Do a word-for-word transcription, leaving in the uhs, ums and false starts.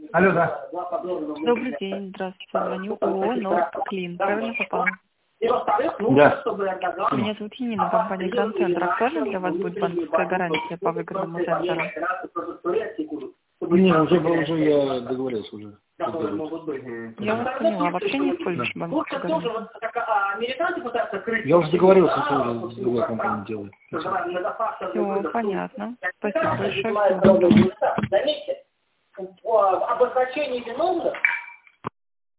Алло, да. Добрый день, здравствуйте. Звоню ООО «Норд Клин». Правильно попал? Да. Меня зовут Енина, компания Гранд Центр. Актуально для вас будет банковская гарантия по выгодному тендеру? Не, уже, уже я договорился уже. Я вас поняла. Вообще не используешь банковскую гарантию? Я уже договорился, что уже с другой компанией делаю. Все, понятно. Спасибо большое. Всего доброго. Заметьте, в обозначении виновных